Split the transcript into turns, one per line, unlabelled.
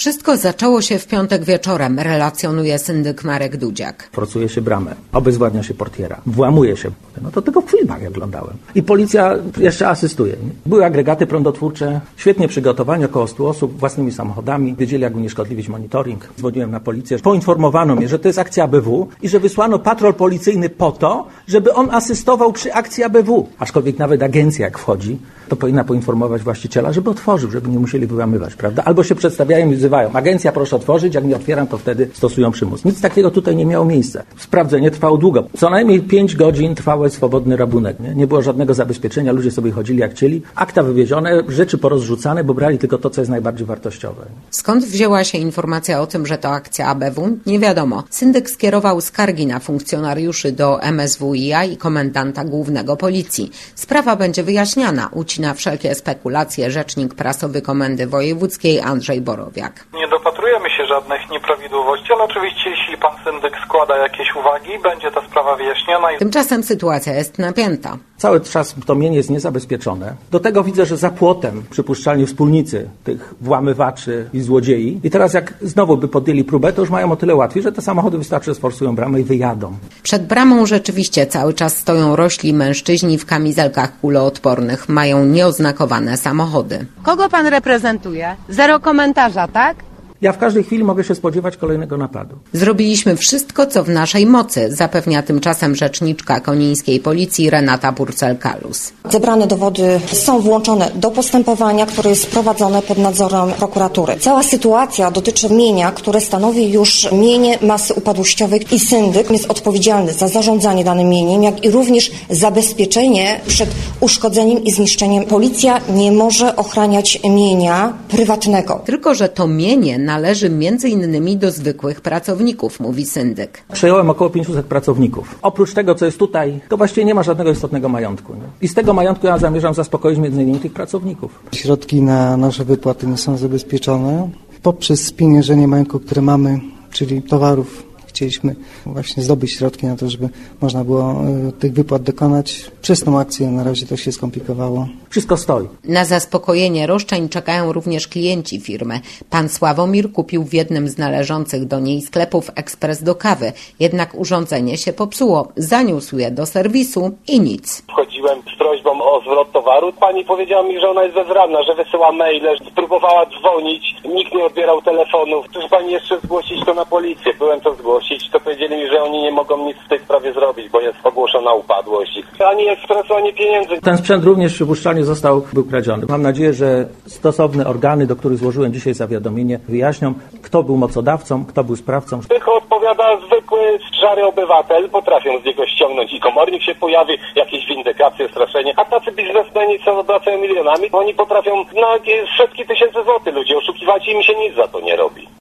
Wszystko zaczęło się w piątek wieczorem, relacjonuje syndyk Marek Dudziak.
Forsuje się bramę, obezwładnia się portiera, włamuje się. No to tylko w filmach jak oglądałem. I policja jeszcze asystuje. Były agregaty prądotwórcze, świetnie przygotowani, około 100 osób, własnymi samochodami. Wiedzieli, jak unieszkodliwić monitoring. Dzwoniłem na policję. Poinformowano mnie, że to jest akcja ABW i że wysłano patrol policyjny po to, żeby on asystował przy akcji ABW. Aczkolwiek nawet agencja jak wchodzi, to powinna poinformować właściciela, żeby otworzył, żeby nie musieli wyłamywać, prawda? Albo się przedstawiają i wzywają. Agencja, proszę otworzyć, jak nie otwieram, to wtedy stosują przymus. Nic takiego tutaj nie miało miejsca. Sprawdzenie trwało długo. Co najmniej 5 godzin trwał swobodny rabunek. Nie było żadnego zabezpieczenia, ludzie sobie chodzili jak chcieli. Akta wywiezione, rzeczy porozrzucane, bo brali tylko to, co jest najbardziej wartościowe.
Skąd wzięła się informacja o tym, że to akcja ABW? Nie wiadomo. Syndyk skierował skargi na funkcjonariuszy do MSWiA i komendanta głównego policji. Sprawa będzie wyjaśniana, ucina wszelkie spekulacje rzecznik prasowy Komendy Wojewódzkiej Andrzej Borowiak.
Nie dopatrujemy się żadnych nieprawidłowości, ale oczywiście jeśli pan syndyk składa jakieś uwagi, będzie ta sprawa wyjaśniona.
Tymczasem sytuacja jest napięta.
Cały czas to mienie jest niezabezpieczone. Do tego widzę, że za płotem przypuszczalnie wspólnicy tych włamywaczy i złodziei. I teraz jak znowu by podjęli próbę, to już mają o tyle łatwiej, że te samochody wystarczy sforsują bramę i wyjadą.
Przed bramą rzeczywiście cały czas stoją rośli mężczyźni w kamizelkach kuloodpornych. Mają nieoznakowane samochody.
Kogo pan reprezentuje? Zero komentarza, tak?
Ja w każdej chwili mogę się spodziewać kolejnego napadu.
Zrobiliśmy wszystko, co w naszej mocy, zapewnia tymczasem rzeczniczka konińskiej policji Renata Burcel-Kalus.
Zebrane dowody są włączone do postępowania, które jest prowadzone pod nadzorem prokuratury. Cała sytuacja dotyczy mienia, które stanowi już mienie masy upadłościowej i syndyk jest odpowiedzialny za zarządzanie danym mieniem, jak i również zabezpieczenie przed uszkodzeniem i zniszczeniem. Policja nie może ochraniać mienia prywatnego.
Tylko że to mienie należy m.in. do zwykłych pracowników, mówi syndyk.
Przejąłem około 500 pracowników. Oprócz tego, co jest tutaj, to właściwie nie ma żadnego istotnego majątku. Nie? I z tego majątku ja zamierzam zaspokoić m.in. tych pracowników.
Środki na nasze wypłaty nie są zabezpieczone. Poprzez spieniężenie majątku, które mamy, czyli towarów, chcieliśmy właśnie zdobyć środki na to, żeby można było tych wypłat dokonać. Przez tą akcję na razie to się skomplikowało.
Wszystko stoi.
Na zaspokojenie roszczeń czekają również klienci firmy. Pan Sławomir kupił w jednym z należących do niej sklepów ekspres do kawy. Jednak urządzenie się popsuło. Zaniósł je do serwisu i nic.
Wchodziłem z prośbą o zwrot towaru. Pani powiedziała mi, że ona jest bezradna, że wysyła maile. Spróbowała dzwonić. Nikt nie odbierał telefonów. Proszę pani jeszcze zgłosić to na policję. Byłem to zgłosić. To powiedzieli mi, że oni nie mogą nic w tej sprawie zrobić, bo jest ogłoszona upadłość. Ani ekspresu, ani pieniędzy.
Ten sprzęt również przypuszczalnie był kradziony. Mam nadzieję, że stosowne organy, do których złożyłem dzisiaj zawiadomienie, wyjaśnią, kto był mocodawcą, kto był sprawcą.
Tylko odpowiada zwykły, szary obywatel. Potrafią z niego ściągnąć i komornik się pojawi, jakieś windykacje, straszenie. A tacy biznesmeni, co obracają milionami, oni potrafią na setki tysięcy złotych ludzi oszukiwać i im się nic za to nie robi.